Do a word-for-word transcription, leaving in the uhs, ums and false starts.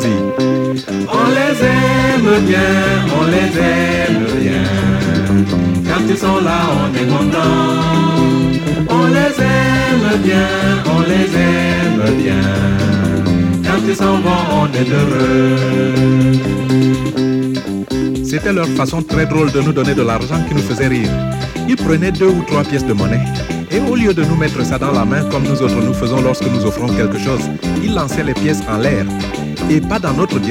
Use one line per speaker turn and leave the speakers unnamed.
allons-y. On les aime bien, on les aime bien. Quand ils sont là, on est content. On les aime bien, on les aime bien. Quand ils s'en vont, on est heureux. C'était leur façon très drôle de nous donner de l'argent qui nous faisait rire. Ils prenaient deux ou trois pièces de monnaie et au lieu de nous mettre ça dans la main comme nous autres nous faisons lorsque nous offrons quelque chose, ils lançaient les pièces en l'air et pas dans notre direction.